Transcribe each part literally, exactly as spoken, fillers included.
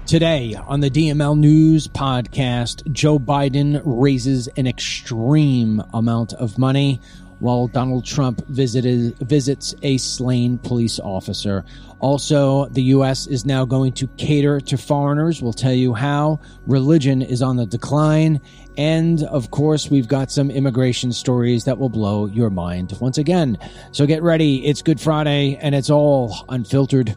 Today on the D M L News podcast, Joe Biden raises an extreme amount of money while Donald Trump visited, visits a slain police officer. Also, the U S is now going to cater to foreigners. We'll tell you how. Religion is on the decline. And, of course, we've got some immigration stories that will blow your mind once again. So get ready. It's Good Friday, and it's all unfiltered.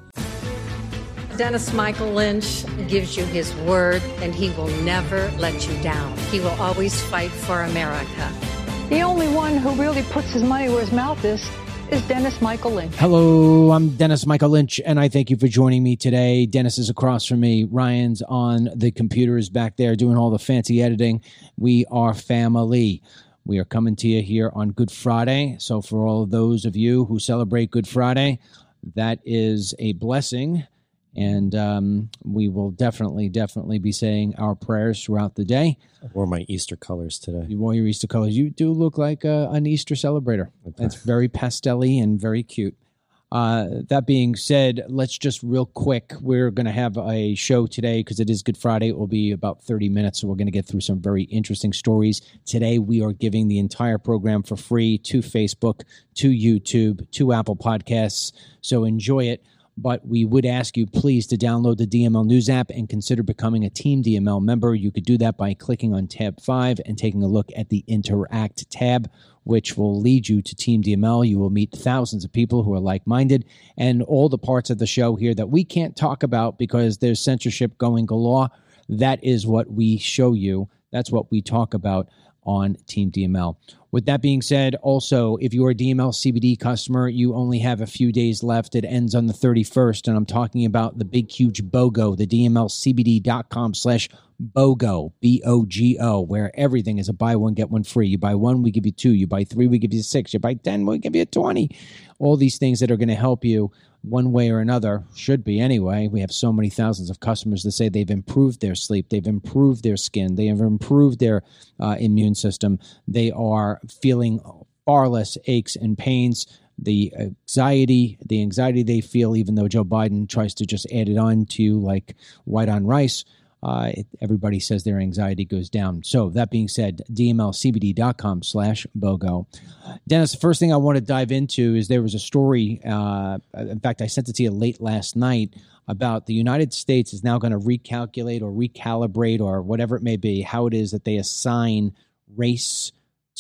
Dennis Michael Lynch gives you his word, and he will never let you down. He will always fight for America. The only one who really puts his money where his mouth is is Dennis Michael Lynch. Hello, I'm Dennis Michael Lynch, and I thank you for joining me today. Dennis is across from me. Ryan's on the computers back there doing all the fancy editing. We are family. We are coming to you here on Good Friday. So for all of those of you who celebrate Good Friday, that is a blessing. And um, we will definitely, definitely be saying our prayers throughout the day. I wore my Easter colors today. You wore your Easter colors. You do look like a, an Easter celebrator. It's very pastel-y and very cute. Uh, that being said, let's just real quick, we're going to have a show today because it is Good Friday. It will be about thirty minutes, so we're going to get through some very interesting stories. Today, we are giving the entire program for free to Facebook, to YouTube, to Apple Podcasts, so enjoy it. But we would ask you, please, to download the D M L News app and consider becoming a Team D M L member. You could do that by clicking on tab five and taking a look at the Interact tab, which will lead you to Team D M L. You will meet thousands of people who are like-minded, and all the parts of the show here that we can't talk about because there's censorship going galore. That is what we show you. That's what we talk about on Team D M L. With that being said, also, if you're a D M L C B D customer, you only have a few days left. It ends on the thirty-first, and I'm talking about the big, huge BOGO, the D M L C B D dot com slash BOGO, B O G O, where everything is a buy one, get one free. You buy one, we give you two. You buy three, we give you six. You buy ten, we give you twenty. All these things that are going to help you one way or another, should be anyway. We have so many thousands of customers that say they've improved their sleep, they've improved their skin, they have improved their uh, immune system. They are feeling far less aches and pains. The anxiety, the anxiety they feel, even though Joe Biden tries to just add it on to you like white on rice, uh, it, everybody says their anxiety goes down. So that being said, D M L C B D dot com slash BOGO. Dennis, the first thing I want to dive into is there was a story, uh, in fact, I sent it to you late last night, about the United States is now going to recalculate or recalibrate or whatever it may be, how it is that they assign race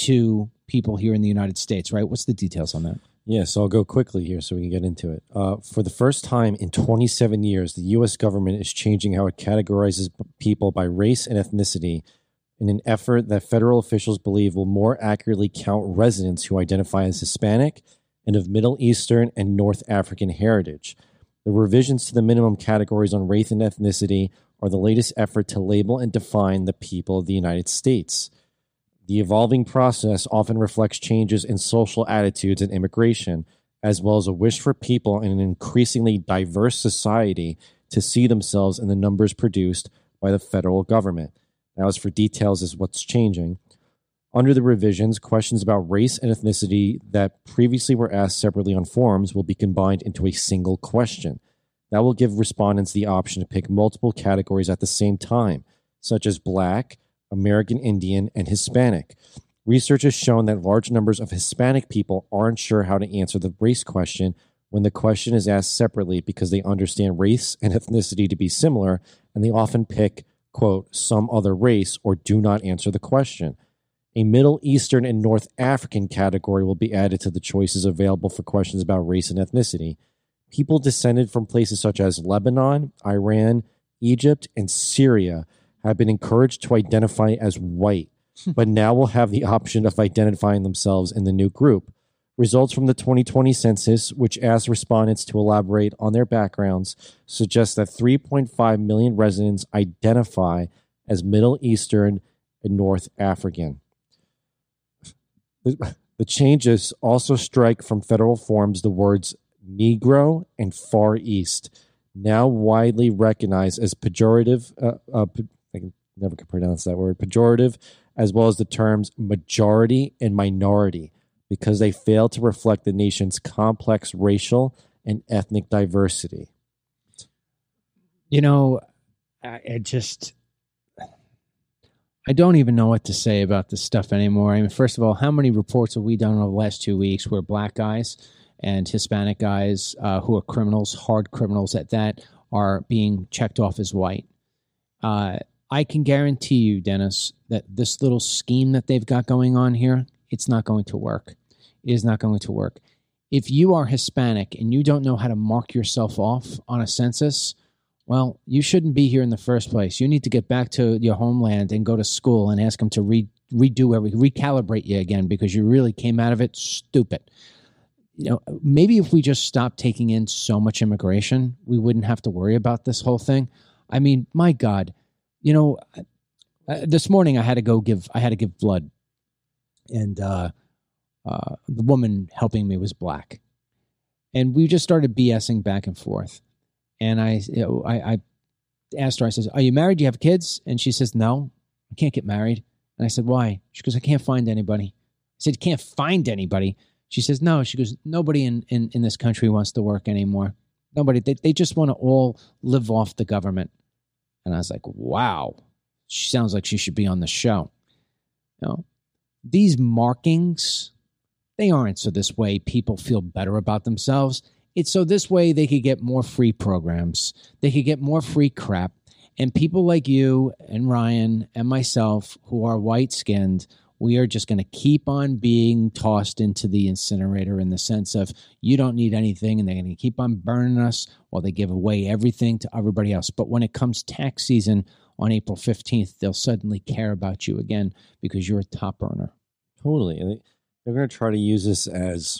to people here in the United States, right? What's the details on that? Yeah, so I'll go quickly here so we can get into it. Uh, for the first time in twenty-seven years, the U S government is changing how it categorizes people by race and ethnicity in an effort that federal officials believe will more accurately count residents who identify as Hispanic and of Middle Eastern and North African heritage. The revisions to the minimum categories on race and ethnicity are the latest effort to label and define the people of the United States. The evolving process often reflects changes in social attitudes and immigration, as well as a wish for people in an increasingly diverse society to see themselves in the numbers produced by the federal government. Now, as for details as what's changing, under the revisions, questions about race and ethnicity that previously were asked separately on forms will be combined into a single question. That will give respondents the option to pick multiple categories at the same time, such as Black, American Indian, and Hispanic. Research has shown that large numbers of Hispanic people aren't sure how to answer the race question when the question is asked separately because they understand race and ethnicity to be similar, and they often pick, quote, some other race or do not answer the question. A Middle Eastern and North African category will be added to the choices available for questions about race and ethnicity. People descended from places such as Lebanon, Iran, Egypt, and Syria have been encouraged to identify as white, but now will have the option of identifying themselves in the new group. Results from the twenty twenty census, which asked respondents to elaborate on their backgrounds, suggest that three point five million residents identify as Middle Eastern and North African. The changes also strike from federal forms the words Negro and Far East, now widely recognized as pejorative, uh, uh, I can never can pronounce that word, pejorative, as well as the terms majority and minority, because they fail to reflect the nation's complex racial and ethnic diversity. You know, I, it just, I don't even know what to say about this stuff anymore. I mean, first of all, how many reports have we done over the last two weeks where black guys and Hispanic guys uh, who are criminals, hard criminals at that, are being checked off as white? Uh, I can guarantee you, Dennis, that this little scheme that they've got going on here, it's not going to work. It is not going to work. If you are Hispanic and you don't know how to mark yourself off on a census, well, you shouldn't be here in the first place. You need to get back to your homeland and go to school and ask them to re- redo every, recalibrate you again, because you really came out of it stupid. You know, maybe if we just stopped taking in so much immigration, we wouldn't have to worry about this whole thing. I mean, my God, you know, uh, this morning I had to go give, I had to give blood, and uh, uh, the woman helping me was black, and we just started BSing back and forth. And I, you know, I, I asked her, I says, "Are you married? Do you have kids?" And she says, "No, I can't get married." And I said, "Why?" She goes, "I can't find anybody." I said, "You can't find anybody?" She says, "No." She goes, "Nobody in, in, in this country wants to work anymore. Nobody. They, they just want to all live off the government." And I was like, wow, she sounds like she should be on the show. You know, these markings, they aren't so this way people feel better about themselves. It's so this way they could get more free programs. They could get more free crap. And people like you and Ryan and myself who are white-skinned, we are just going to keep on being tossed into the incinerator in the sense of you don't need anything, and they're going to keep on burning us while they give away everything to everybody else. But when it comes tax season on April fifteenth, they'll suddenly care about you again because you're a top earner. Totally. And they're going to try to use this as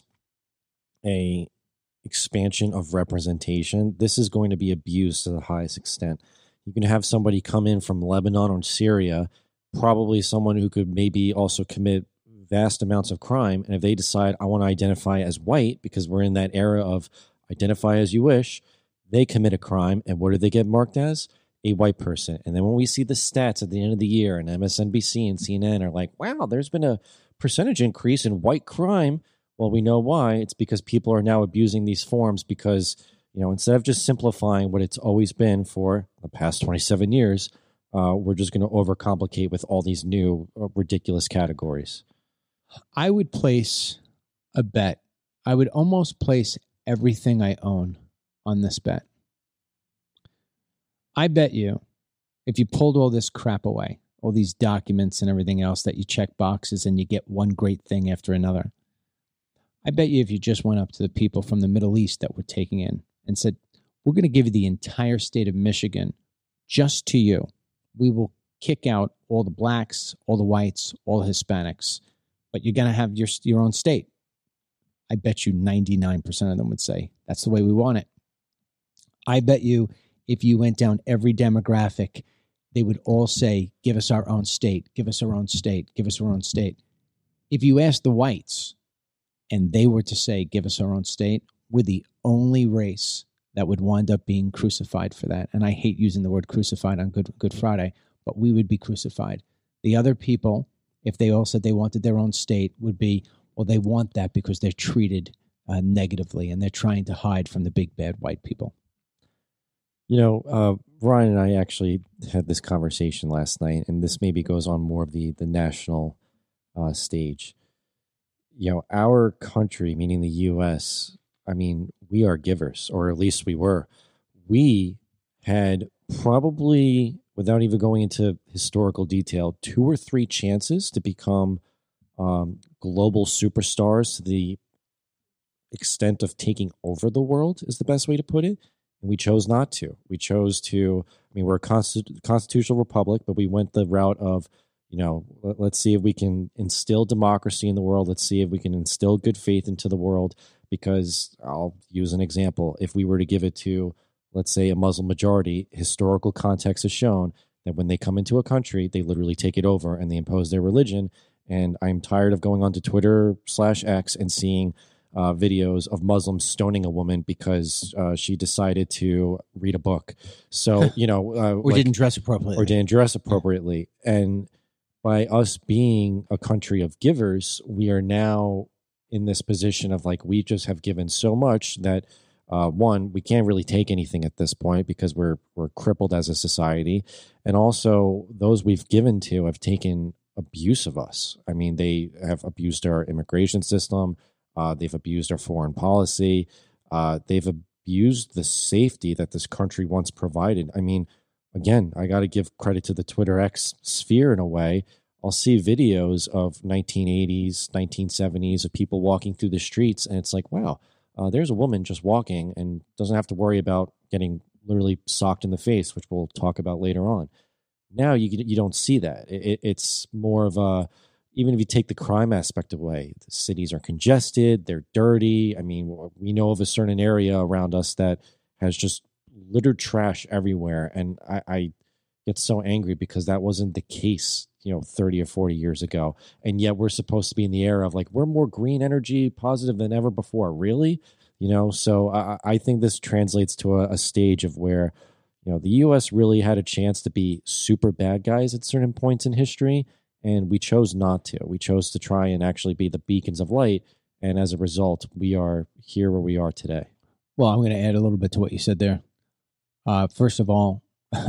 a expansion of representation. This is going to be abused to the highest extent. You can have somebody come in from Lebanon or Syria, probably someone who could maybe also commit vast amounts of crime. And if they decide, I want to identify as white, because we're in that era of identify as you wish, they commit a crime. And what do they get marked as? A white person. And then when we see the stats at the end of the year, and M S N B C and C N N are like, wow, there's been a percentage increase in white crime. Well, we know why. It's because people are now abusing these forms because, you know, instead of just simplifying what it's always been for the past twenty-seven years, Uh, we're just going to overcomplicate with all these new uh, ridiculous categories. I would place a bet. I would almost place everything I own on this bet. I bet you if you pulled all this crap away, all these documents and everything else that you check boxes and you get one great thing after another, I bet you if you just went up to the people from the Middle East that we're taking in and said, we're going to give you the entire state of Michigan just to you. We will kick out all the blacks, all the whites, all the Hispanics, but you're going to have your your own state. I bet you ninety-nine percent of them would say, that's the way we want it. I bet you if you went down every demographic, they would all say, give us our own state, give us our own state, give us our own state. If you ask the whites and they were to say, give us our own state, we're the only race that would wind up being crucified for that. And I hate using the word crucified on Good Good Friday, but we would be crucified. The other people, if they all said they wanted their own state, would be, well, they want that because they're treated uh, negatively and they're trying to hide from the big bad white people. You know, uh, Ryan and I actually had this conversation last night, and this maybe goes on more of the, the national uh, stage. You know, our country, meaning the U S, I mean, we are givers, or at least we were. We had probably, without even going into historical detail, two or three chances to become um, global superstars to the extent of taking over the world, is the best way to put it. And we chose not to. We chose to, I mean, we're a constitu- constitutional republic, but we went the route of, you know, let, let's see if we can instill democracy in the world. Let's see if we can instill good faith into the world. Because I'll use an example. If we were to give it to, let's say, a Muslim majority, historical context has shown that when they come into a country, they literally take it over and they impose their religion. And I'm tired of going onto Twitter slash X and seeing uh, videos of Muslims stoning a woman because uh, she decided to read a book. So, you know, uh, or like, didn't dress appropriately. Or didn't dress appropriately. And by us being a country of givers, we are now in this position of like, we just have given so much that Uh, one, we can't really take anything at this point because we're we're crippled as a society, and also those we've given to have taken abuse of us. I mean, they have abused our immigration system. Uh, they've abused our foreign policy. Uh, they've abused the safety that this country once provided. I mean, again, I got to give credit to the Twitter X sphere in a way. I'll see videos of nineteen eighties, nineteen seventies of people walking through the streets, and it's like, wow, uh, there's a woman just walking and doesn't have to worry about getting literally socked in the face, which we'll talk about later on. Now you you don't see that. It, it's more of a, even if you take the crime aspect away, the cities are congested, they're dirty. I mean, we know of a certain area around us that has just littered trash everywhere, and I, I get so angry because that wasn't the case, you know, thirty or forty years ago. And yet we're supposed to be in the era of like, we're more green energy positive than ever before. Really? You know, so I, I think this translates to a, a stage of where, you know, the U S really had a chance to be super bad guys at certain points in history, and we chose not to. We chose to try and actually be the beacons of light. And as a result, we are here where we are today. Well, I'm going to add a little bit to what you said there. Uh, first of all,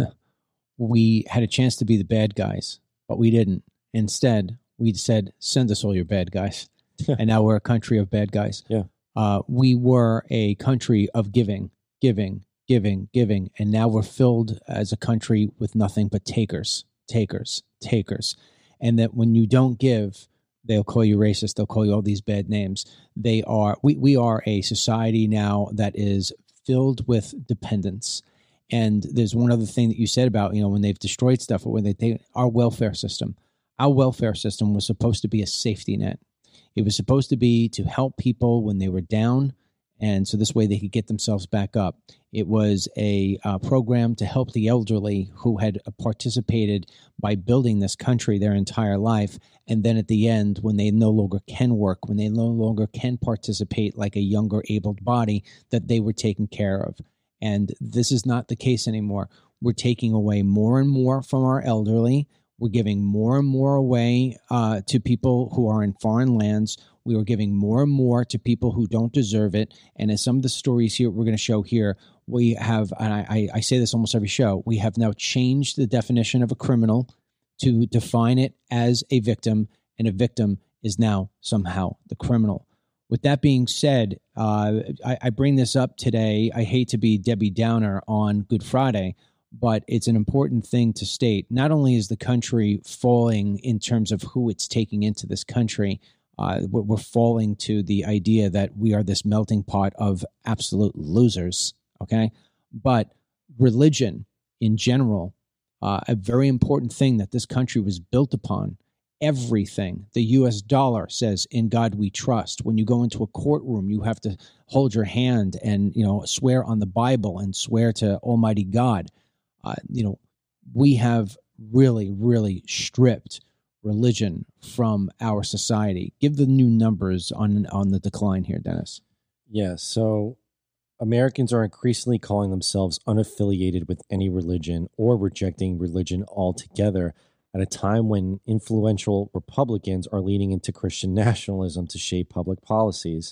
we had a chance to be the bad guys, but we didn't. Instead, we said, send us all your bad guys. And now we're a country of bad guys. Yeah. Uh, we were a country of giving, giving, giving, giving. And now we're filled as a country with nothing but takers, takers, takers. And that when you don't give, they'll call you racist. They'll call you all these bad names. They are, we, we are a society now that is filled with dependence. And there's one other thing that you said about, you know, when they've destroyed stuff or when they take our welfare system, our welfare system was supposed to be a safety net. It was supposed to be to help people when they were down. And so this way they could get themselves back up. It was a uh, program to help the elderly who had participated by building this country their entire life. And then at the end, when they no longer can work, when they no longer can participate like a younger abled body, that they were taken care of. And this is not the case anymore. We're taking away more and more from our elderly. We're giving more and more away uh, to people who are in foreign lands. We are giving more and more to people who don't deserve it. And as some of the stories here we're going to show here, we have, and I, I say this almost every show, we have now changed the definition of a criminal to define it as a victim, and a victim is now somehow the criminal. With that being said, uh, I, I bring this up today. I hate to be Debbie Downer on Good Friday, but it's an important thing to state. Not only is the country falling in terms of who it's taking into this country, uh, we're falling to the idea that we are this melting pot of absolute losers, okay? But religion in general, uh, a very important thing that this country was built upon. Everything. The U S dollar says, "In God we trust." When you go into a courtroom, you have to hold your hand and, you know, swear on the Bible and swear to Almighty God. Uh, you know, we have really, really stripped religion from our society. Give the new numbers on on the decline here, Dennis. Yeah, so Americans are increasingly calling themselves unaffiliated with any religion or rejecting religion altogether, at a time when influential Republicans are leaning into Christian nationalism to shape public policies.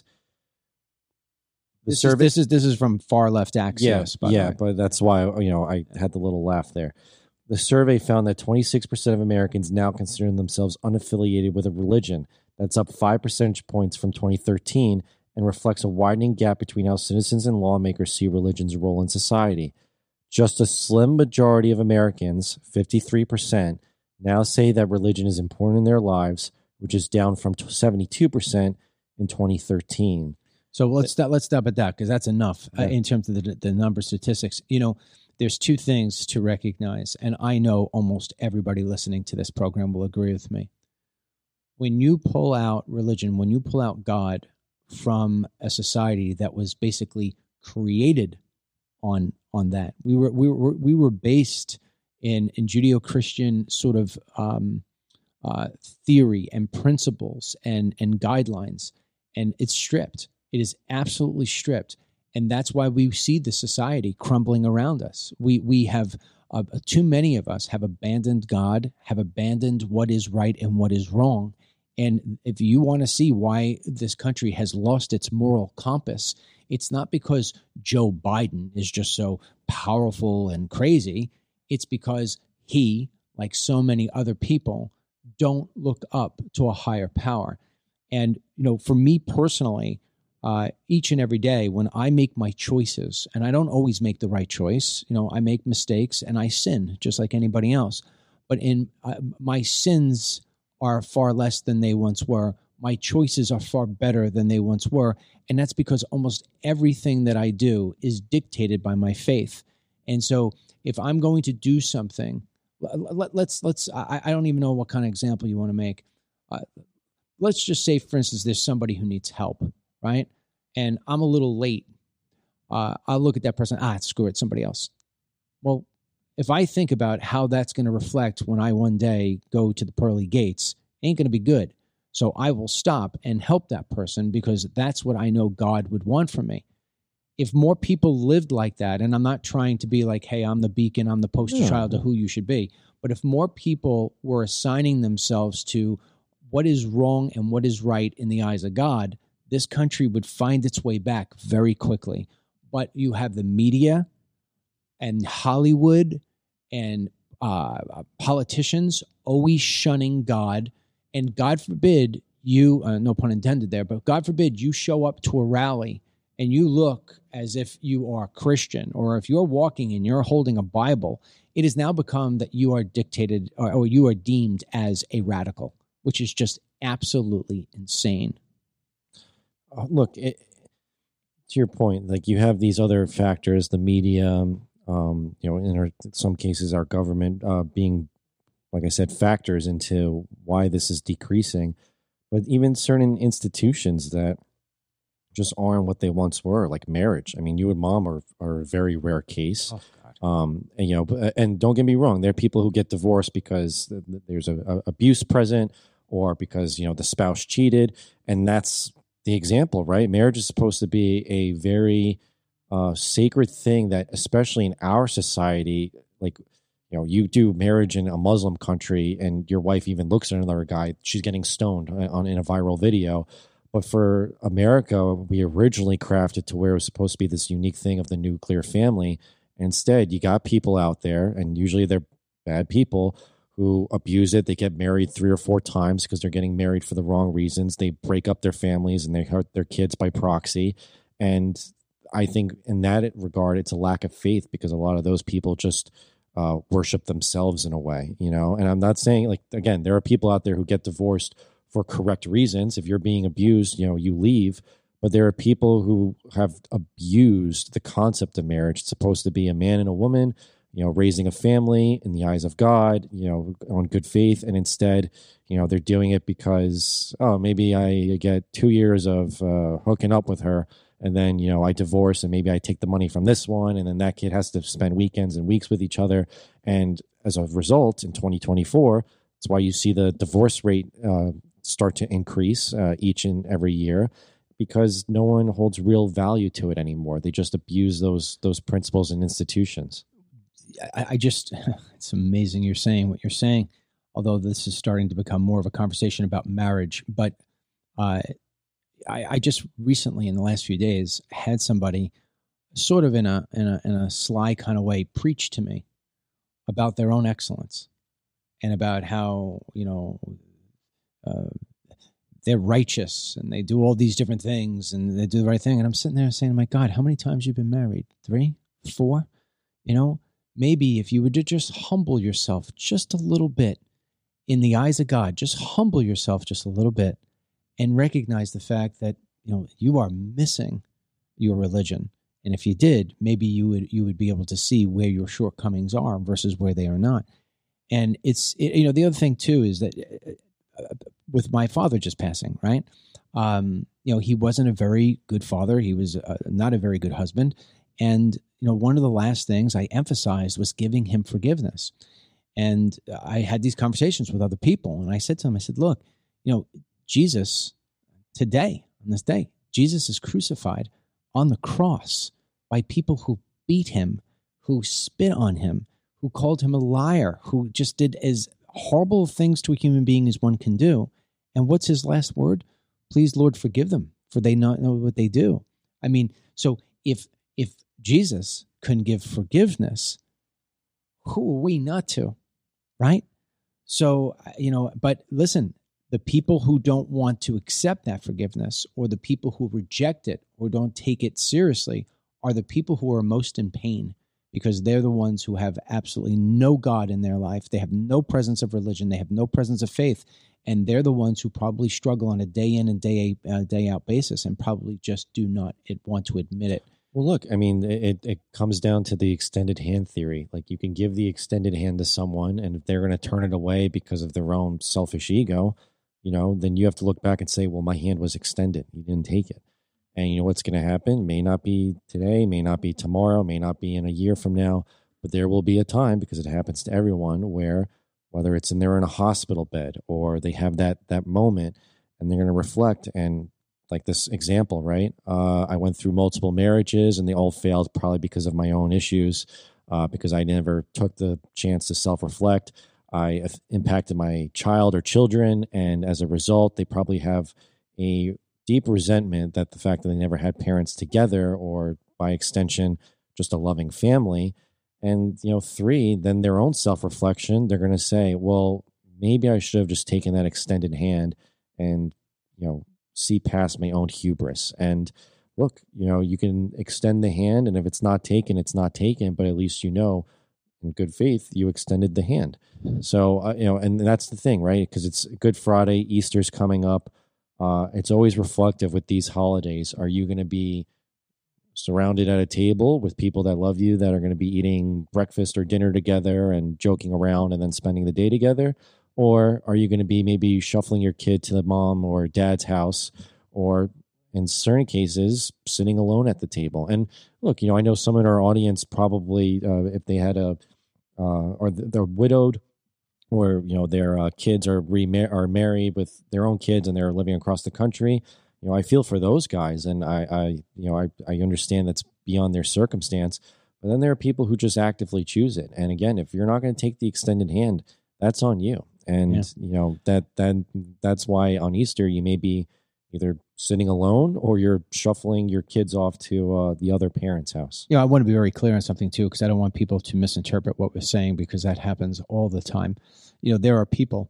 The this, survey, is, this is this is from Far Left Axios. Yeah, by yeah, the way. but that's why, you know, I had the little laugh there. The survey found that twenty-six percent of Americans now consider themselves unaffiliated with a religion. That's up five percentage points from twenty thirteen and reflects a widening gap between how citizens and lawmakers see religion's role in society. Just a slim majority of Americans, fifty-three percent, now say that religion is important in their lives, which is down from seventy-two percent in twenty thirteen. So let's stop, let's stop at that because that's enough Yeah. uh, in terms of the, the number statistics. You know, there's two things to recognize, and I know almost everybody listening to this program will agree with me. When you pull out religion, when you pull out God from a society that was basically created on on that, we were we were we were based in in Judeo-Christian sort of um, uh, theory and principles and and guidelines, and it's stripped. It is absolutely stripped. And that's why we see the society crumbling around us. We we have, uh, too many of us have abandoned God, have abandoned what is right and what is wrong. And if you want to see why this country has lost its moral compass, It's not because Joe Biden is just so powerful and crazy. It's because he, like so many other people, don't look up to a higher power. And, you know, for me personally, uh, each and every day when I make my choices, and I don't always make the right choice, you know, I make mistakes and I sin just like anybody else. But in uh, my sins are far less than they once were. My choices are far better than they once were. And that's because almost everything that I do is dictated by my faith. And so if I'm going to do something, let, let's, let's, I, I don't even know what kind of example you want to make. Uh, let's just say, for instance, there's somebody who needs help, right? And I'm a little late. Uh, I'll look at that person, ah, screw it, somebody else. Well, if I think about how that's going to reflect when I one day go to the pearly gates, it ain't going to be good. So I will stop and help that person because that's what I know God would want from me. If more people lived like that, and I'm not trying to be like, hey, I'm the beacon, I'm the poster yeah. child of who you should be, but if more people were assigning themselves to what is wrong and what is right in the eyes of God, this country would find its way back very quickly. But you have the media and Hollywood and uh, politicians always shunning God. And God forbid you, uh, no pun intended there, but God forbid you show up to a rally and you look as if you are a Christian, or if you're walking and you're holding a Bible, it has now become that you are dictated or, or you are deemed as a radical, which is just absolutely insane. Uh, look, it, to your point, like you have these other factors, the media, um, you know, in, our, in some cases, our government uh, being, like I said, factors into why this is decreasing. But even certain institutions that just aren't what they once were, like marriage. I mean, you and mom are, are a very rare case. Oh, God. Um, and, you know, and don't get me wrong, there are people who get divorced because there's a, a abuse present or because, you know, the spouse cheated. And that's the example, right? Marriage is supposed to be a very uh, sacred thing that, especially in our society, like, you know, you do marriage in a Muslim country and your wife even looks at another guy, she's getting stoned on in a viral video. But for America, we originally crafted to where it was supposed to be this unique thing of the nuclear family. Instead, you got people out there, and usually they're bad people, who abuse it. They get married three or four times because they're getting married for the wrong reasons. They break up their families and they hurt their kids by proxy. And I think in that regard, it's a lack of faith because a lot of those people just uh, worship themselves in a way, you know. And I'm not saying, like, again, there are people out there who get divorced for correct reasons. If you're being abused, you know, you leave. But there are people who have abused the concept of marriage. It's supposed to be a man and a woman, you know, raising a family in the eyes of God, you know, on good faith. And instead, you know, they're doing it because, oh, maybe I get two years of uh, hooking up with her. And then, you know, I divorce and maybe I take the money from this one. And then that kid has to spend weekends and weeks with each other. And as a result, in twenty twenty-four, that's why you see the divorce rate uh, start to increase uh, each and every year, because no one holds real value to it anymore. They just abuse those those principles and institutions. I, I just, it's amazing you're saying what you're saying, although this is starting to become more of a conversation about marriage. But uh, I, I just recently, in the last few days, had somebody sort of in a in a in a sly kind of way preach to me about their own excellence and about how, you know, uh, they're righteous and they do all these different things and they do the right thing. And I'm sitting there saying, my God, how many times you've been married? Three, four? You know, maybe if you would just humble yourself just a little bit in the eyes of God, just humble yourself just a little bit and recognize the fact that, you know, you are missing your religion. And if you did, maybe you would you would be able to see where your shortcomings are versus where they are not. And it's, it, you know, the other thing too is that uh, with my father just passing, right? Um, you know, he wasn't a very good father. He was uh, not a very good husband. And, you know, one of the last things I emphasized was giving him forgiveness. And I had these conversations with other people. And I said to him, I said, look, you know, Jesus today, on this day, Jesus is crucified on the cross by people who beat him, who spit on him, who called him a liar, who just did as horrible things to a human being as one can do. And what's his last word? Please, Lord, forgive them, for they not know what they do. I mean, so if if Jesus couldn't give forgiveness, who are we not to, right? So, you know, but listen, the people who don't want to accept that forgiveness, or the people who reject it or don't take it seriously, are the people who are most in pain, because they're the ones who have absolutely no God in their life. They have no presence of religion. They have no presence of faith. And they're the ones who probably struggle on a day in and day, uh, day out basis, and probably just do not want to admit it. Well, look, I mean, it, it comes down to the extended hand theory. Like, you can give the extended hand to someone, and if they're going to turn it away because of their own selfish ego, you know, then you have to look back and say, well, my hand was extended. You didn't take it. And you know what's going to happen? May not be today, may not be tomorrow, may not be in a year from now, but there will be a time, because it happens to everyone, where whether it's in they're in a hospital bed or they have that that moment, and they're going to reflect. And like this example, right? Uh, I went through multiple marriages, and they all failed, probably because of my own issues, uh, because I never took the chance to self-reflect. I impacted my child or children, and as a result, they probably have a deep resentment that the fact that they never had parents together, or by extension, just a loving family. And, you know, three, then their own self-reflection, they're going to say, well, maybe I should have just taken that extended hand and, you know, see past my own hubris. And look, you know, you can extend the hand, and if it's not taken, it's not taken, but at least, you know, in good faith, you extended the hand. So, uh, you know, and that's the thing, right? Because it's Good Friday, Easter's coming up. Uh, it's always reflective with these holidays. Are you going to be surrounded at a table with people that love you, that are going to be eating breakfast or dinner together and joking around and then spending the day together? Or are you going to be maybe shuffling your kid to the mom or dad's house, or in certain cases, sitting alone at the table? And look, you know, I know some in our audience probably, uh, if they had a, uh, or they're widowed, or, you know, their uh, kids are remar- are married with their own kids and they're living across the country. You know, I feel for those guys, and I, I you know, I, I understand that's beyond their circumstance. But then there are people who just actively choose it. And again, if you're not going to take the extended hand, that's on you. And, yeah. you know, that, that that's why on Easter you may be either sitting alone or you're shuffling your kids off to uh, the other parent's house. Yeah, I want to be very clear on something, too, because I don't want people to misinterpret what we're saying, because that happens all the time. You know, there are people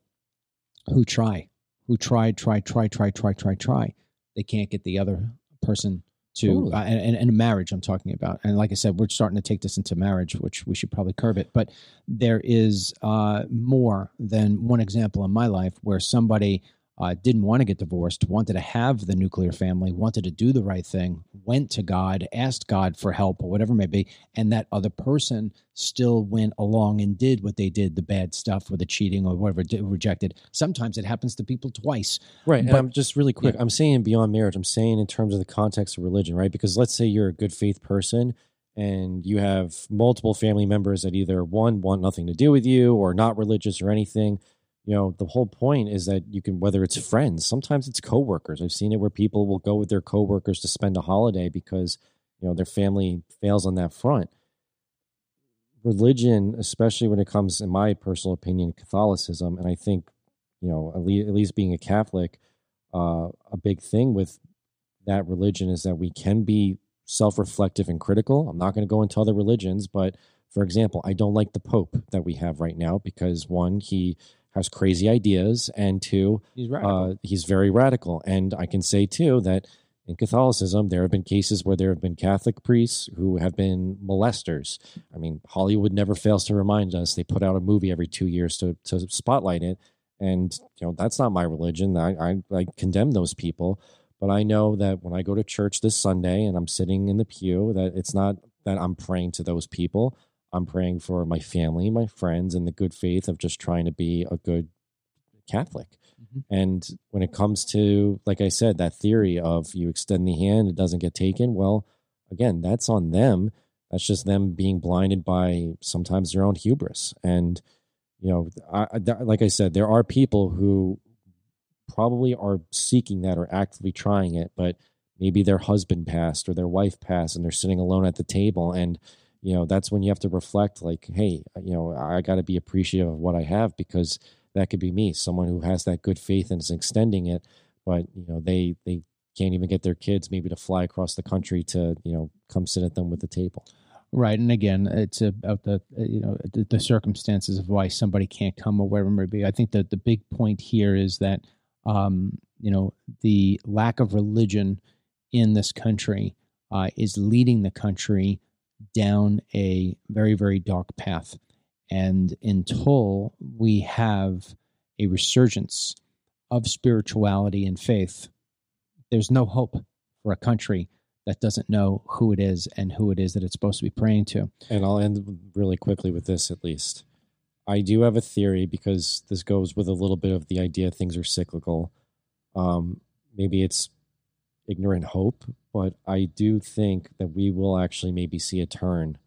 who try, who try, try, try, try, try, try, try. They can't get the other person to, totally. uh, and, and marriage I'm talking about. And like I said, we're starting to take this into marriage, which we should probably curb it. But there is uh, more than one example in my life where somebody uh, didn't want to get divorced, wanted to have the nuclear family, wanted to do the right thing, went to God, asked God for help or whatever it may be, and that other person still went along and did what they did, the bad stuff or the cheating or whatever, did, rejected. Sometimes it happens to people twice. Right. But, and I'm just really quick. Yeah. I'm saying beyond marriage. I'm saying in terms of the context of religion, right? Because let's say you're a good faith person and you have multiple family members that either, one, want nothing to do with you or not religious or anything. You know, the whole point is that you can, whether it's friends, sometimes it's coworkers. I've seen it where people will go with their coworkers to spend a holiday because, you know, their family fails on that front. Religion, especially when it comes, in my personal opinion, Catholicism, and I think, you know, at least, at least being a Catholic, uh, a big thing with that religion is that we can be self-reflective and critical. I'm not going to go into other religions, but for example, I don't like the Pope that we have right now because, one, he has crazy ideas, and two, he's, uh, he's very radical. And I can say, too, that in Catholicism, there have been cases where there have been Catholic priests who have been molesters. I mean, Hollywood never fails to remind us. They put out a movie every two years to, to spotlight it. And, you know, that's not my religion. I, I, I condemn those people. But I know that when I go to church this Sunday and I'm sitting in the pew, that it's not that I'm praying to those people. I'm praying for my family, my friends, and the good faith of just trying to be a good Catholic. Mm-hmm. And when it comes to, like I said, that theory of you extend the hand, it doesn't get taken. Well, again, that's on them. That's just them being blinded by sometimes their own hubris. And, you know, I, I, like I said, there are people who probably are seeking that or actively trying it, but maybe their husband passed or their wife passed and they're sitting alone at the table. And, you know, that's when you have to reflect like, hey, you know, I got to be appreciative of what I have, because that could be me, someone who has that good faith and is extending it, but, you know, they, they can't even get their kids maybe to fly across the country to, you know, come sit at them with the table. Right. And again, it's about the, you know, the, the circumstances of why somebody can't come or whatever it may be. I think that the big point here is that, um, you know, the lack of religion in this country uh, is leading the country down a very, very dark path. And until we have a resurgence of spirituality and faith, there's no hope for a country that doesn't know who it is and who it is that it's supposed to be praying to. And I'll end really quickly with this, at least. I do have a theory, because this goes with a little bit of the idea things are cyclical. Um, maybe it's ignorant hope, but I do think that we will actually maybe see a turn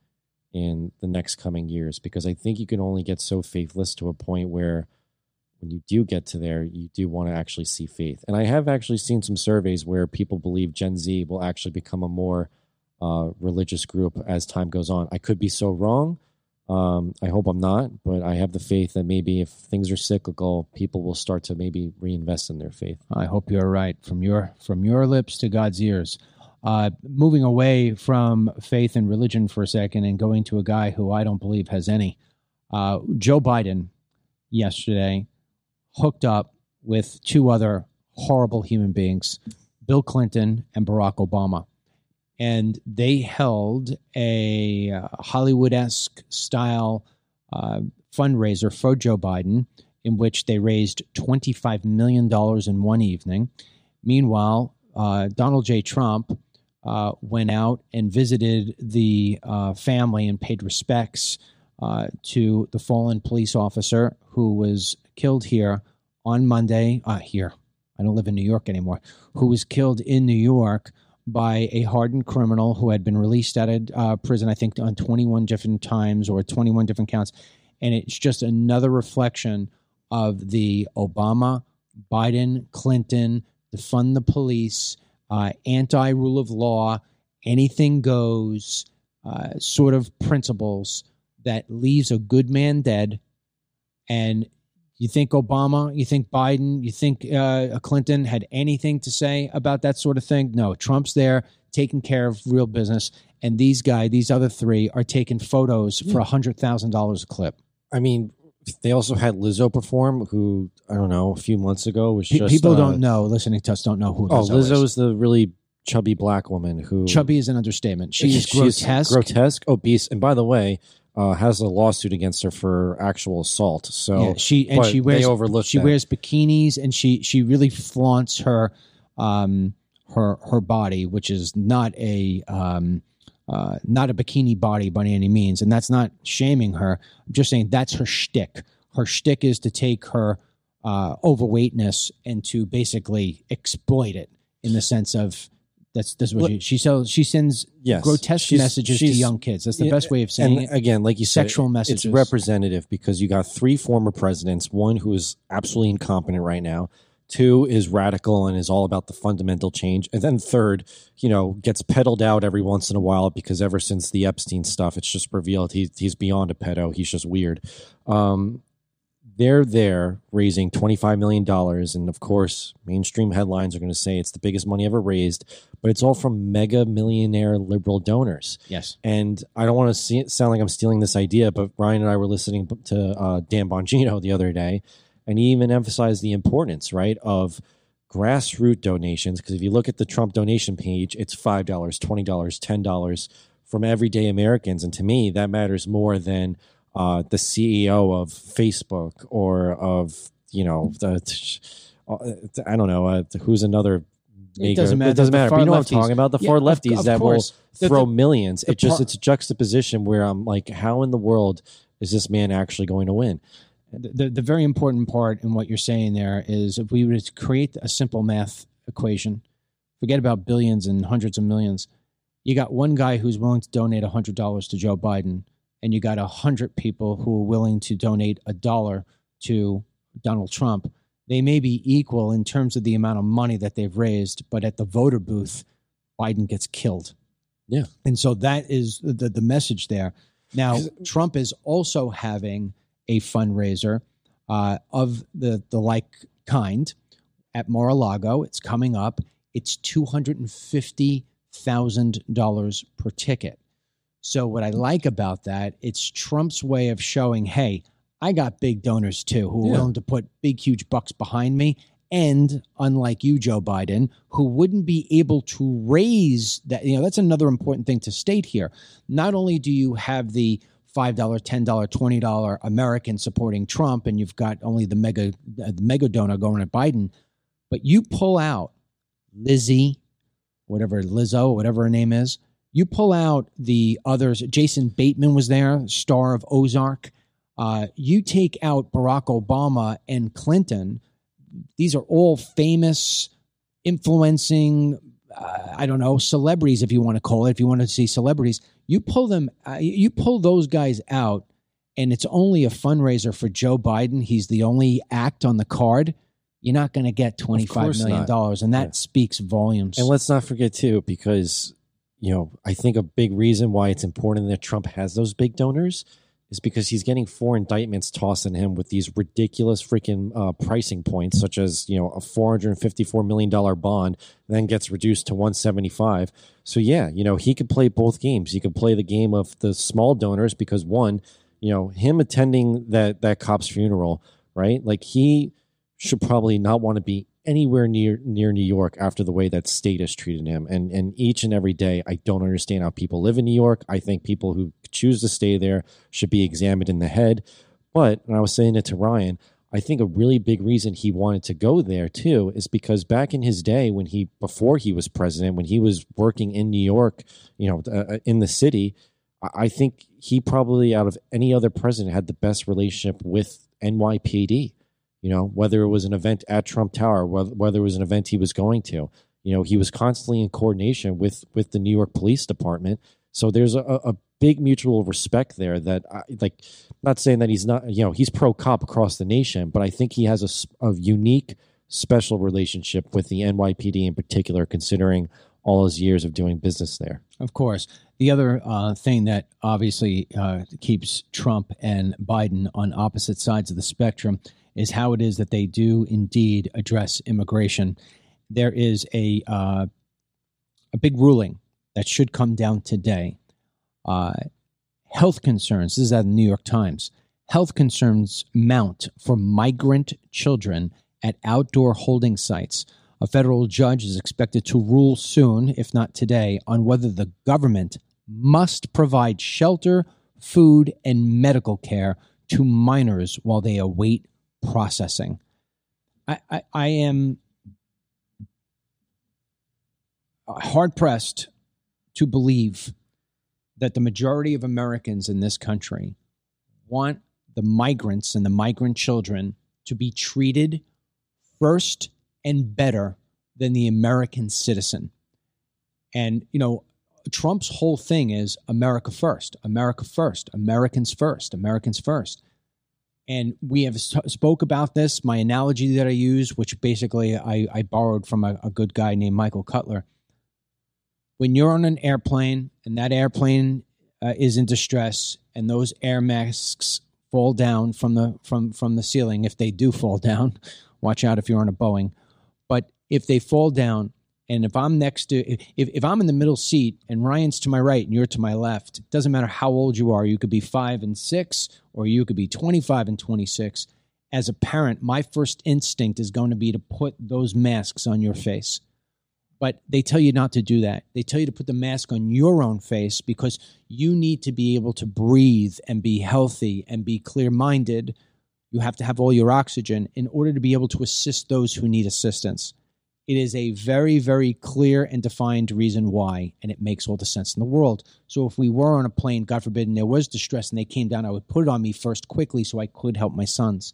in the next coming years, because I think you can only get so faithless to a point where when you do get to there, you do want to actually see faith. And I have actually seen some surveys where people believe Gen Z will actually become a more uh, religious group as time goes on. I could be so wrong. Um, I hope I'm not, but I have the faith that maybe if things are cyclical, people will start to maybe reinvest in their faith. I hope you're right. From your from your lips to God's ears. Uh, moving away from faith and religion for a second and going to a guy who I don't believe has any. Uh, Joe Biden yesterday hooked up with two other horrible human beings, Bill Clinton and Barack Obama. And they held a uh, Hollywood-esque style uh, fundraiser for Joe Biden, in which they raised twenty-five million dollars in one evening. Meanwhile, uh, Donald J. Trump uh, went out and visited the uh, family and paid respects uh, to the fallen police officer who was killed here on Monday. Uh, here, I don't live in New York anymore. Who was killed in New York by a hardened criminal who had been released out of uh, prison, I think, on twenty-one different times or twenty-one different counts. And it's just another reflection of the Obama, Biden, Clinton, defund the police, uh, anti-rule of law, anything goes uh, sort of principles that leaves a good man dead. And you think Obama, you think Biden, you think uh, Clinton had anything to say about that sort of thing? No, Trump's there taking care of real business. And these guys, these other three, are taking photos for one hundred thousand dollars a clip. I mean, they also had Lizzo perform, who, I don't know, a few months ago was just... People uh, don't know, listening to us, don't know who Lizzo oh, is. Oh, Lizzo is the really chubby black woman who... Chubby is an understatement. She is grotesque. grotesque, obese, and by the way... Uh, has a lawsuit against her for actual assault. So yeah, she and she wears she that. wears bikinis, and she she really flaunts her um her her body, which is not a um uh not a bikini body by any means, and that's not shaming her. I'm just saying that's her shtick. Her shtick is to take her uh, overweightness and to basically exploit it in the sense of. That's that's what she she sells. She sends yes, grotesque she's, messages she's, to young kids. That's the yeah, best way of saying and it. Again, like you said, sexual messages. It's representative because you got three former presidents. One who is absolutely incompetent right now. Two is radical and is all about the fundamental change. And then third, you know, gets peddled out every once in a while because ever since the Epstein stuff, it's just revealed he, he's beyond a pedo. He's just weird. Um, They're there raising twenty-five million dollars. And of course, mainstream headlines are going to say it's the biggest money ever raised, but it's all from mega millionaire liberal donors. Yes. And I don't want to see it sound like I'm stealing this idea, but Ryan and I were listening to uh, Dan Bongino the other day, and he even emphasized the importance, right, of grassroots donations. Because if you look at the Trump donation page, it's five dollars, twenty dollars, ten dollars from everyday Americans. And to me, that matters more than Uh, the C E O of Facebook or of, you know, the, uh, I don't know, uh, who's another It doesn't matter. It doesn't matter. But you know what I'm talking about? The yeah, far lefties of, of that course. will throw the, millions. the It just par- it's a juxtaposition where I'm like, how in the world is this man actually going to win? The, the, the very important part in what you're saying there is if we were to create a simple math equation, forget about billions and hundreds of millions, you got one guy who's willing to donate one hundred dollars to Joe Biden, and you got one hundred people who are willing to donate a dollar to Donald Trump. They may be equal in terms of the amount of money that they've raised, but at the voter booth, Biden gets killed. Yeah. And so that is the, the message there. Now, Trump is also having a fundraiser uh, of the, the like kind at Mar-a-Lago. It's coming up. it's two hundred fifty thousand dollars per ticket. So what I like about that, it's Trump's way of showing, hey, I got big donors too who are yeah. willing to put big, huge bucks behind me. And unlike you, Joe Biden, who wouldn't be able to raise that, you know, that's another important thing to state here. Not only do you have the five dollars, ten dollars, twenty dollars American supporting Trump, and you've got only the mega, the mega donor going at Biden, but you pull out Lizzie, whatever, Lizzo, whatever her name is, you pull out the others. Jason Bateman was there, star of Ozark. Uh, you take out Barack Obama and Clinton. These are all famous, influencing, uh, I don't know, celebrities, if you want to call it, if you want to see celebrities. You pull them, uh, you pull those guys out, and it's only a fundraiser for Joe Biden. He's the only act on the card. You're not going to get twenty-five million dollars, and that yeah. speaks volumes. And let's not forget, too, because, you know, I think a big reason why it's important that Trump has those big donors is because he's getting four indictments tossed at him with these ridiculous freaking uh, pricing points, such as, you know, a four hundred fifty-four million dollars bond, then gets reduced to one seventy-five. So, yeah, you know, he could play both games. He could play the game of the small donors because, one, you know, him attending that, that cop's funeral, right? Like, he should probably not want to be anywhere near near New York after the way that state has treated him. And and each and every day, I don't understand how people live in New York. I think people who choose to stay there should be examined in the head. But, and I was saying it to Ryan, I think a really big reason he wanted to go there too is because back in his day when he, before he was president, when he was working in New York, you know, uh, in the city, I think he probably out of any other president had the best relationship with N Y P D. You know, whether it was an event at Trump Tower, whether, whether it was an event he was going to, you know, he was constantly in coordination with with the New York Police Department. So there's a, a big mutual respect there that, I, like, not saying that he's not, you know, he's pro-cop across the nation, but I think he has a, a unique, special relationship with the N Y P D in particular, considering all his years of doing business there. Of course. The other uh, thing that obviously uh, keeps Trump and Biden on opposite sides of the spectrum is how it is that they do indeed address immigration. There is a uh, a big ruling that should come down today. Uh, health concerns, this is out of the New York Times, health concerns mount for migrant children at outdoor holding sites. A federal judge is expected to rule soon, if not today, on whether the government must provide shelter, food, and medical care to minors while they await processing. I, I, I am hard-pressed to believe that the majority of Americans in this country want the migrants and the migrant children to be treated first and better than the American citizen. And, you know, Trump's whole thing is America first, America first, Americans first, Americans first. And we have spoke about this, my analogy that I use, which basically I, I borrowed from a, a good guy named Michael Cutler. When you're on an airplane and that airplane uh, is in distress and those air masks fall down from the from, from the ceiling, if they do fall down, watch out if you're on a Boeing. But if they fall down, and if I'm next to, if, if I'm in the middle seat and Ryan's to my right and you're to my left, it doesn't matter how old you are. You could be five and six, or you could be twenty-five and twenty-six. As a parent, my first instinct is going to be to put those masks on your face. But they tell you not to do that. They tell you to put the mask on your own face because you need to be able to breathe and be healthy and be clear-minded. You have to have all your oxygen in order to be able to assist those who need assistance. It is a very, very clear and defined reason why, and it makes all the sense in the world. So if we were on a plane, God forbid, and there was distress and they came down, I would put it on me first quickly so I could help my sons.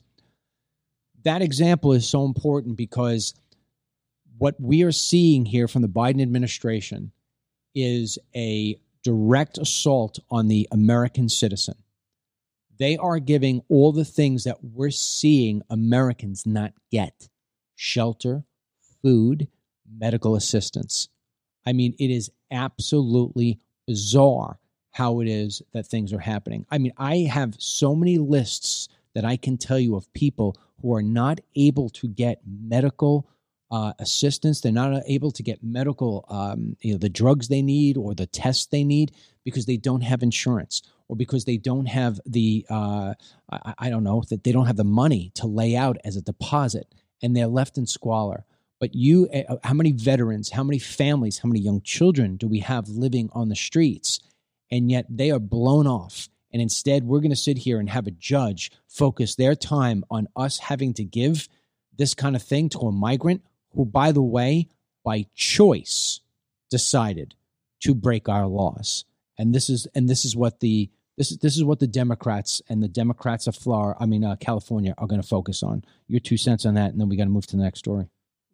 That example is so important because what we are seeing here from the Biden administration is a direct assault on the American citizen. They are giving all the things that we're seeing Americans not get: shelter, food, medical assistance. I mean, it is absolutely bizarre how it is that things are happening. I mean, I have so many lists that I can tell you of people who are not able to get medical uh, assistance. They're not able to get medical, um, you know, the drugs they need or the tests they need because they don't have insurance or because they don't have the, uh, I, I don't know, that they don't have the money to lay out as a deposit, and they're left in squalor. But you, uh, how many veterans, how many families, how many young children do we have living on the streets? And yet they are blown off. And instead, we're going to sit here and have a judge focus their time on us having to give this kind of thing to a migrant who, by the way, by choice, decided to break our laws. And this is and this is what the this is this is what the Democrats and the Democrats of Florida, I mean uh, California, are going to focus on. Your two cents on that, and then we got to move to the next story.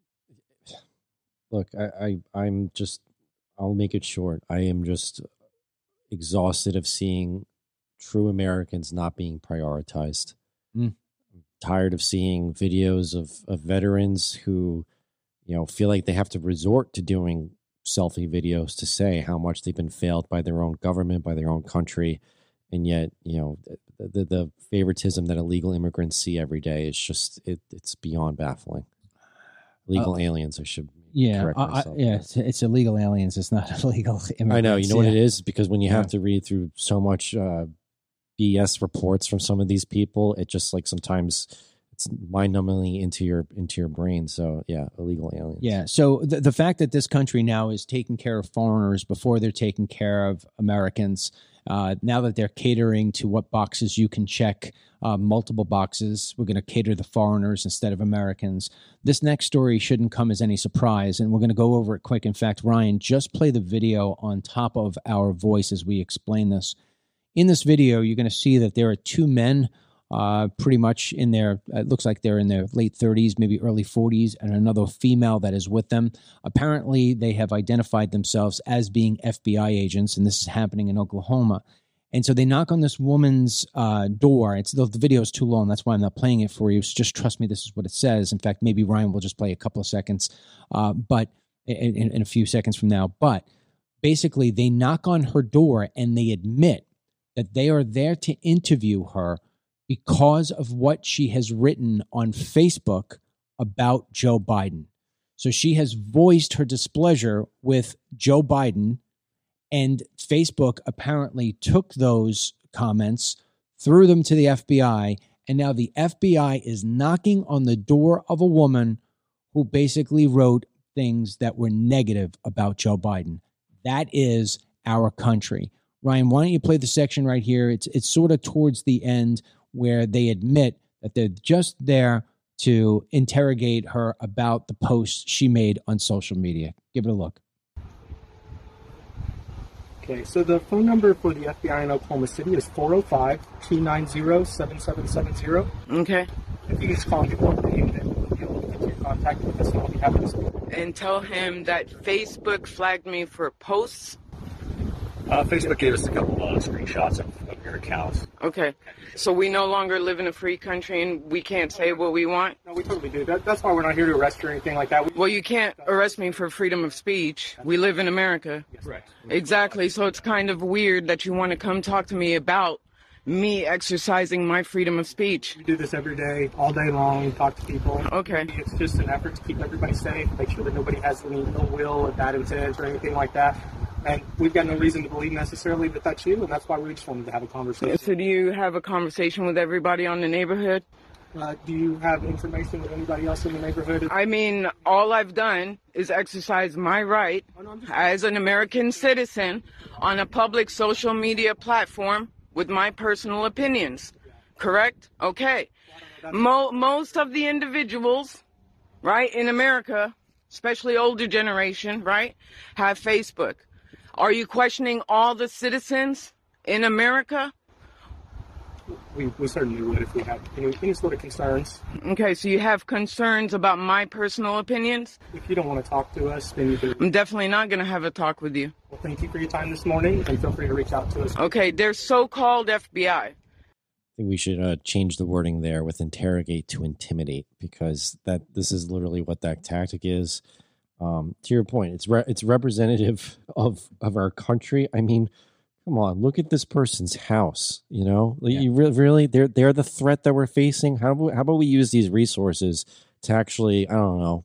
Look, I, I I'm just I'll make it short. I am just exhausted of seeing true Americans not being prioritized. Mm. I'm tired of seeing videos of, of veterans who, you know, feel like they have to resort to doing selfie videos to say how much they've been failed by their own government, by their own country. And yet, you know, the, the, the favoritism that illegal immigrants see every day is just, it, it's beyond baffling. Illegal uh, aliens, I should Yeah, correct I, yeah, it's, it's illegal aliens. It's not illegal immigrants. I know. You know yeah. what it is? Because when you yeah. have to read through so much uh, B S reports from some of these people, it just like sometimes it's mind-numbingly into your into your brain. So yeah, illegal aliens. Yeah. So the the fact that this country now is taking care of foreigners before they're taking care of Americans, uh, now that they're catering to what boxes you can check, uh, multiple boxes, we're going to cater to foreigners instead of Americans. This next story shouldn't come as any surprise, and we're going to go over it quick. In fact, Ryan, just play the video on top of our voice as we explain this. In this video, you're going to see that there are two men uh, pretty much in their, it looks like they're in their late thirties, maybe early forties, and another female that is with them. Apparently, they have identified themselves as being F B I agents, and this is happening in Oklahoma. And so they knock on this woman's uh, door. It's the, the video is too long. That's why I'm not playing it for you. So just trust me, this is what it says. In fact, maybe Ryan will just play a couple of seconds, uh, but in, in, in a few seconds from now. But basically, they knock on her door and they admit that they are there to interview her because of what she has written on Facebook about Joe Biden. So she has voiced her displeasure with Joe Biden, and Facebook apparently took those comments, threw them to the F B I, and now the F B I is knocking on the door of a woman who basically wrote things that were negative about Joe Biden. That is our country. Ryan, why don't you play the section right here? It's it's sort of towards the end where they admit that they're just there to interrogate her about the posts she made on social media. Give it a look. Okay, so the phone number for the F B I in Oklahoma City is four oh five, two nine zero, seven seven seven zero. Okay. If you can just call me one day, then we'll be able to get your contact with us and we'll be happy to speak. And tell him that Facebook flagged me for posts. Uh, Facebook gave us a couple of uh, screenshots of, of your accounts. Okay. So we no longer live in a free country and we can't say what we want? No, we totally do. That, that's why we're not here to arrest you or anything like that. We, well, you can't arrest me for freedom of speech. We live in America. Yes, correct. Exactly. So it's kind of weird that you want to come talk to me about me exercising my freedom of speech. We do this every day, all day long, talk to people. Okay. It's just an effort to keep everybody safe, make sure that nobody has any ill will or bad intent or anything like that. And we've got no reason to believe necessarily that that's you, and that's why we just wanted to have a conversation. So do you have a conversation with everybody on the neighborhood? Uh, do you have information with anybody else in the neighborhood? I mean, all I've done is exercise my right as an American citizen on a public social media platform with my personal opinions. Correct? Okay. Mo- most of the individuals, right, in America, especially older generation, right, have Facebook. Are you questioning all the citizens in America? We, we certainly would if we had any, any sort of concerns. Okay, so you have concerns about my personal opinions? If you don't want to talk to us, then you can... I'm definitely not going to have a talk with you. Well, thank you for your time this morning, and feel free to reach out to us. Okay, they're so-called F B I. I think we should uh, change the wording there with interrogate to intimidate, because that this is literally what that tactic is. Um, to your point, it's re- it's representative of, of our country. I mean, come on, look at this person's house. You know, yeah. you re- really they're they're the threat that we're facing. How about, how about we use these resources to actually, I don't know,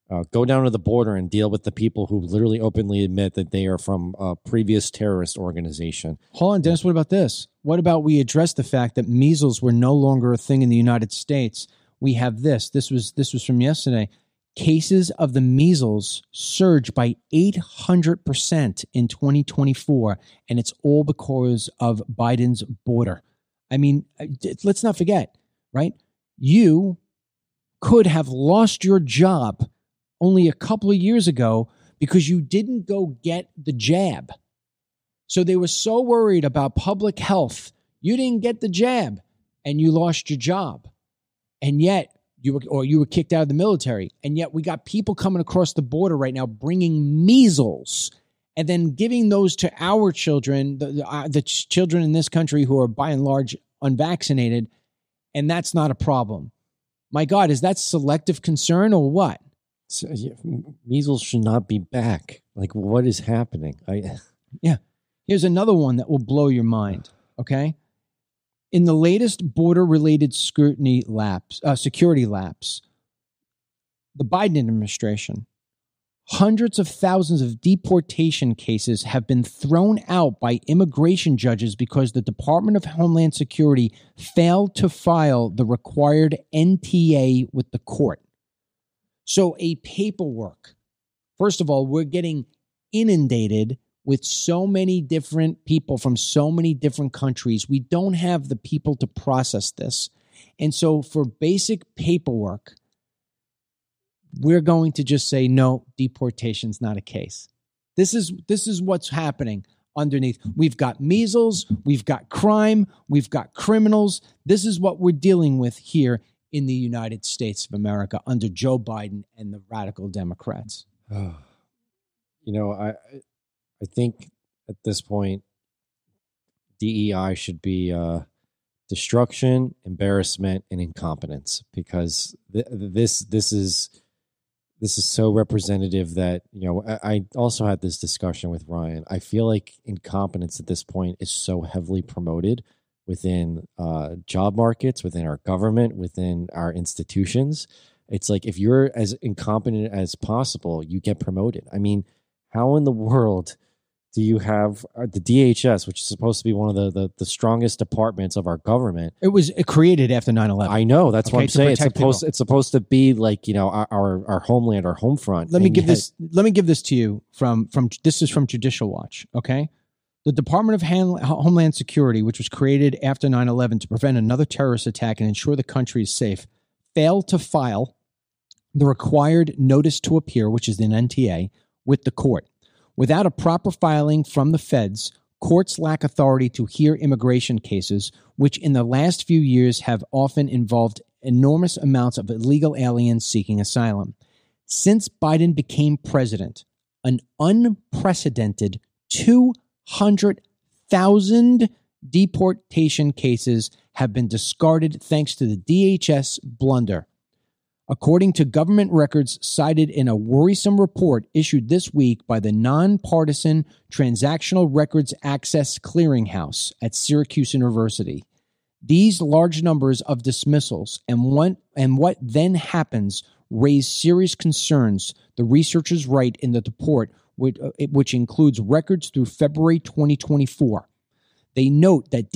Uh, go down to the border and deal with the people who literally openly admit that they are from a previous terrorist organization. Hold on, Dennis. What about this? What about we address the fact that measles were no longer a thing in the United States? We have this. This was this was from yesterday. Cases of the measles surged by eight hundred percent in twenty twenty-four, and it's all because of Biden's border. I mean, let's not forget, right? You could have lost your job only a couple of years ago because you didn't go get the jab. So they were so worried about public health. You didn't get the jab and you lost your job. And yet you were, or you were kicked out of the military. And yet we got people coming across the border right now, bringing measles and then giving those to our children, the, the, uh, the ch- children in this country who are by and large unvaccinated. And that's not a problem. My God, is that selective concern or what? So, yeah, measles should not be back. Like, what is happening? I, yeah. Here's another one that will blow your mind. Okay. In the latest border-related scrutiny lapse, uh, security lapse, the Biden administration, hundreds of thousands of deportation cases have been thrown out by immigration judges because the Department of Homeland Security failed to file the required N T A with the court. So a paperwork, first of all, we're getting inundated with so many different people from so many different countries. We don't have the people to process this. And so for basic paperwork, we're going to just say, no, deportation's not a case. This is, this is what's happening underneath. We've got measles, we've got crime, we've got criminals. This is what we're dealing with here in the United States of America under Joe Biden and the radical Democrats. You know, I I think at this point, D E I should be uh, destruction, embarrassment, and incompetence, because th- this this is this is so representative that, you know, I, I also had this discussion with Ryan. I feel like incompetence at this point is so heavily promoted within uh, job markets, within our government, within our institutions. It's like if you're as incompetent as possible, you get promoted. I mean, how in the world do you have the D H S, which is supposed to be one of the, the, the strongest departments of our government? It was created after nine eleven. I know. That's okay, what I'm saying. It's supposed, people. it's supposed to be like, you know, our, our, our homeland, our home front. Let me give yet, this, let me give this to you from, from, this is from Judicial Watch. Okay. The Department of Homeland Security, which was created after nine eleven to prevent another terrorist attack and ensure the country is safe, failed to file the required notice to appear, which is an N T A, with the court. Without a proper filing from the feds, courts lack authority to hear immigration cases, which in the last few years have often involved enormous amounts of illegal aliens seeking asylum. Since Biden became president, an unprecedented two hundred thousand deportation cases have been discarded thanks to the D H S blunder. According to government records cited in a worrisome report issued this week by the nonpartisan Transactional Records Access Clearinghouse at Syracuse University, these large numbers of dismissals and what, and what then happens raise serious concerns, the researchers write in the report, which, which includes records through February twenty twenty-four. They note that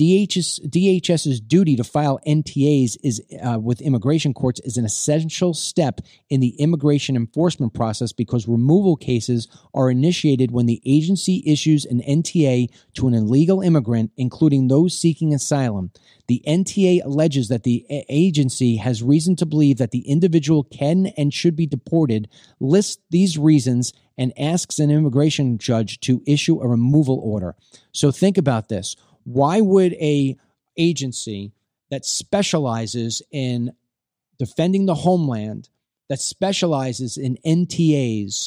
DHS's duty to file N T As is uh, with immigration courts is an essential step in the immigration enforcement process because removal cases are initiated when the agency issues an N T A to an illegal immigrant, including those seeking asylum. The N T A alleges that the a- agency has reason to believe that the individual can and should be deported, lists these reasons, and asks an immigration judge to issue a removal order. So think about this. Why would a agency that specializes in defending the homeland, that specializes in N T As,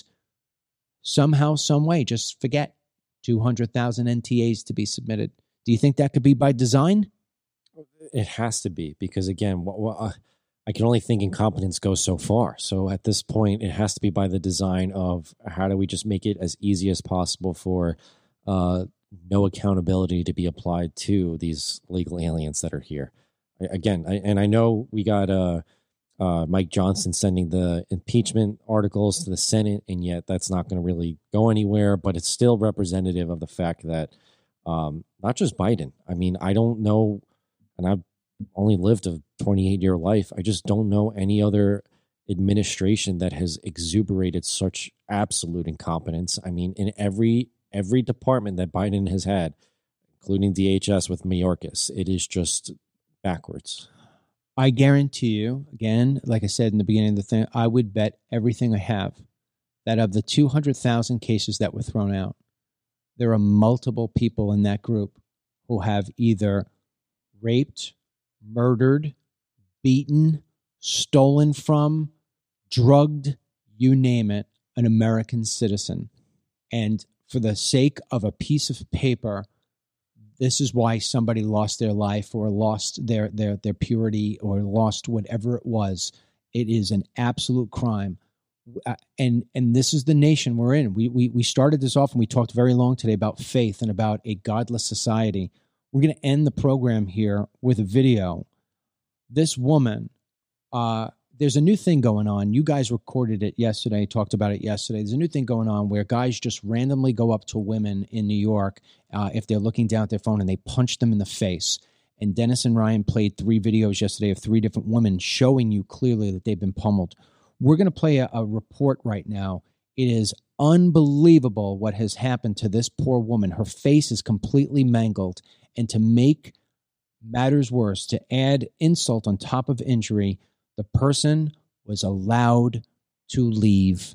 somehow, some way, just forget two hundred thousand N T As to be submitted? Do you think that could be by design? It has to be, because again, what, what, uh, I can only think incompetence goes so far. So at this point, it has to be by the design of how do we just make it as easy as possible for uh, no accountability to be applied to these legal aliens that are here. I, again, I, and I know we got uh, uh, Mike Johnson sending the impeachment articles to the Senate, and yet that's not going to really go anywhere. But it's still representative of the fact that um, not just Biden. I mean, I don't know, and I've only lived a twenty-eight year life. I just don't know any other administration that has exuberated such absolute incompetence. I mean, in every every department that Biden has had, including D H S with Mayorkas, it is just backwards. I guarantee you, again, like I said in the beginning of the thing, I would bet everything I have that of the two hundred thousand cases that were thrown out, there are multiple people in that group who have either raped, murdered, beaten, stolen from, drugged, you name it, an American citizen. And for the sake of a piece of paper, this is why somebody lost their life or lost their, their, their purity or lost whatever it was. It is an absolute crime. Uh, and and this is the nation we're in. We, we, we started this off and we talked very long today about faith and about a godless society. We're going to end the program here with a video. This woman, uh, there's a new thing going on. You guys recorded it yesterday, talked about it yesterday. There's a new thing going on where guys just randomly go up to women in New York uh, if they're looking down at their phone and they punch them in the face. And Dennis and Ryan played three videos yesterday of three different women showing you clearly that they've been pummeled. We're going to play a, a report right now. It is unbelievable what has happened to this poor woman. Her face is completely mangled. And to make matters worse, to add insult on top of injury, the person was allowed to leave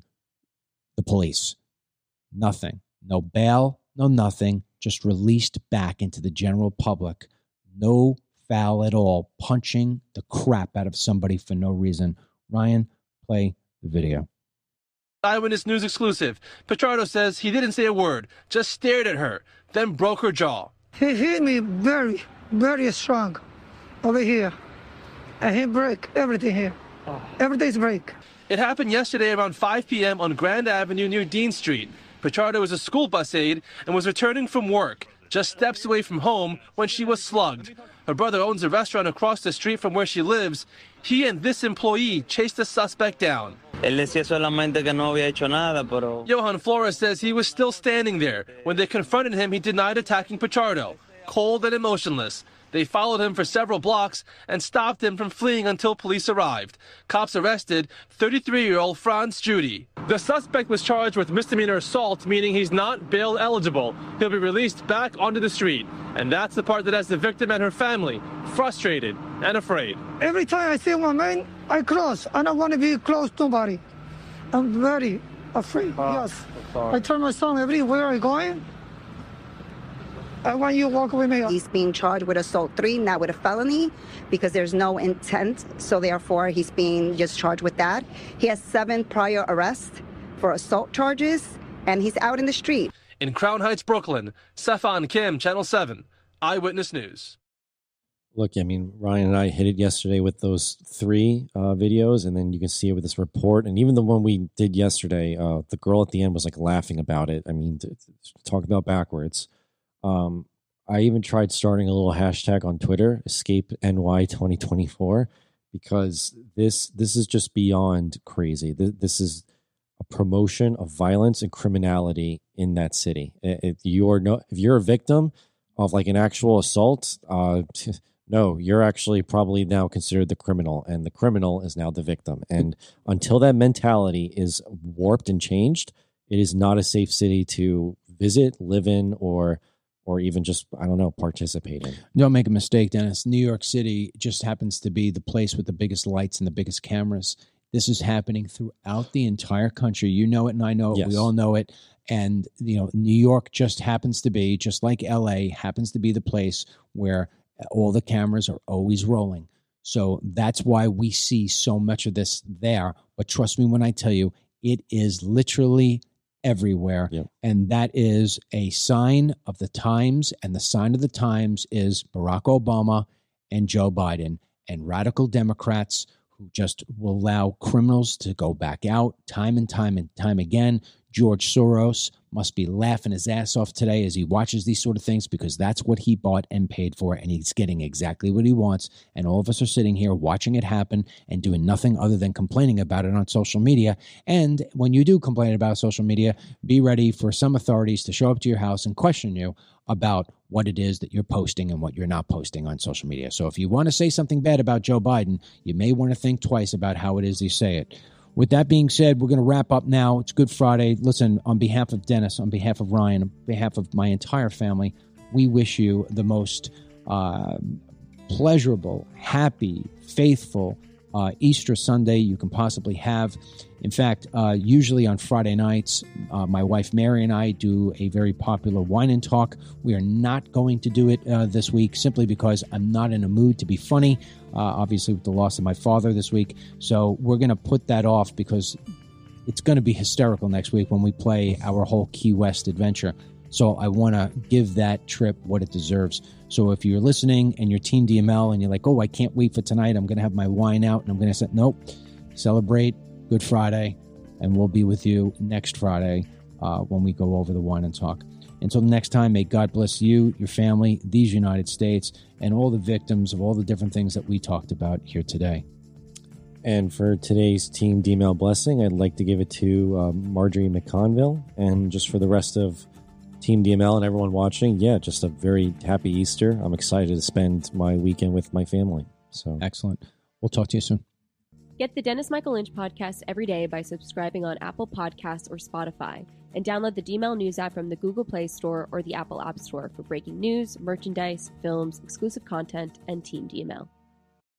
the police. Nothing. No bail, no nothing. Just released back into the general public. No foul at all. Punching the crap out of somebody for no reason. Ryan, play the video. Eyewitness News exclusive. Pichardo says he didn't say a word, just stared at her, then broke her jaw. He hit me very, very strong over here. And he break everything here. Oh. Everything's break. It happened yesterday around five p.m. on Grand Avenue near Dean Street. Pichardo is a school bus aide and was returning from work, just steps away from home when she was slugged. Her brother owns a restaurant across the street from where she lives. He and this employee chased the suspect down. Johan Flores says he was still standing there. When they confronted him, he denied attacking Pichardo, cold and emotionless. They followed him for several blocks and stopped him from fleeing until police arrived. Cops arrested thirty-three-year-old Franz Judy. The suspect was charged with misdemeanor assault, meaning he's not bail eligible. He'll be released back onto the street. And that's the part that has the victim and her family frustrated and afraid. Every time I see one man, I cross. I don't want to be close to nobody. I'm very afraid, oh, yes. I turn my son everywhere I go. I want you to walk with me. He's being charged with assault three, not with a felony, because there's no intent. So therefore, he's being just charged with that. He has seven prior arrests for assault charges, and he's out in the street. In Crown Heights, Brooklyn, Stefan Kim, Channel seven, Eyewitness News. Look, I mean, Ryan and I hit it yesterday with those three uh, videos, and then you can see it with this report. And even the one we did yesterday, uh, the girl at the end was like laughing about it. I mean, to, to talk about backwards. Um, I even tried starting a little hashtag on Twitter, Escape N Y twenty twenty-four, because this this is just beyond crazy. This, this is a promotion of violence and criminality in that city. If you're no, if you're a victim of like an actual assault, uh, no, you're actually probably now considered the criminal, and the criminal is now the victim. And until that mentality is warped and changed, it is not a safe city to visit, live in, or or even just, I don't know, participate in. Don't make a mistake, Dennis. New York City just happens to be the place with the biggest lights and the biggest cameras. This is happening throughout the entire country. You know it and I know it. Yes. We all know it. And, you know, New York just happens to be, just like L A, happens to be the place where all the cameras are always rolling. So that's why we see so much of this there. But trust me when I tell you, it is literally everywhere. Yep. And that is a sign of the times. And the sign of the times is Barack Obama and Joe Biden and radical Democrats who just will allow criminals to go back out time and time and time again. George Soros must be laughing his ass off today as he watches these sort of things, because that's what he bought and paid for, and he's getting exactly what he wants. And all of us are sitting here watching it happen and doing nothing other than complaining about it on social media. And when you do complain about social media, be ready for some authorities to show up to your house and question you about what it is that you're posting and what you're not posting on social media. So if you want to say something bad about Joe Biden, you may want to think twice about how it is you say it. With that being said, we're going to wrap up now. It's Good Friday. Listen, on behalf of Dennis, on behalf of Ryan, on behalf of my entire family, we wish you the most uh, pleasurable, happy, faithful uh, Easter Sunday you can possibly have. In fact, uh, usually on Friday nights, uh, my wife Mary and I do a very popular wine and talk. We are not going to do it uh, this week simply because I'm not in a mood to be funny, uh, obviously with the loss of my father this week. So we're going to put that off because it's going to be hysterical next week when we play our whole Key West adventure. So I want to give that trip what it deserves. So if you're listening and you're Team D M L and you're like, oh, I can't wait for tonight, I'm going to have my wine out and I'm going to say, nope, celebrate Good Friday, and we'll be with you next Friday uh, when we go over the wine and talk. Until next time, may God bless you, your family, these United States, and all the victims of all the different things that we talked about here today. And for today's Team D M L blessing, I'd like to give it to um, Marjorie McConville. And just for the rest of Team D M L and everyone watching, yeah, just a very happy Easter. I'm excited to spend my weekend with my family. So excellent. We'll talk to you soon. Get the Dennis Michael Lynch podcast every day by subscribing on Apple Podcasts or Spotify, and download the D M L News app from the Google Play Store or the Apple App Store for breaking news, merchandise, films, exclusive content, and Team D M L.